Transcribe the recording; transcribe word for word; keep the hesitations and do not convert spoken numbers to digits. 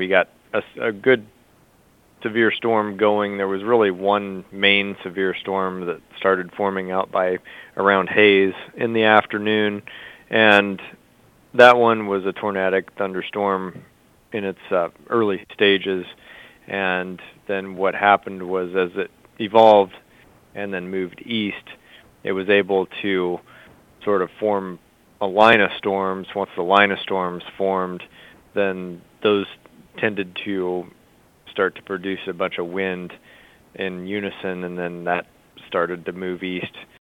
we got a, s- a good severe storm going. There was really one main severe storm that started forming out by around Hayes in the afternoon, and that one was a tornadic thunderstorm in its uh, early stages. And then what happened was, as it evolved and then moved east, it was able to sort of form a line of storms. Once the line of storms formed, then those tended to start to produce a bunch of wind in unison, and then that started to move east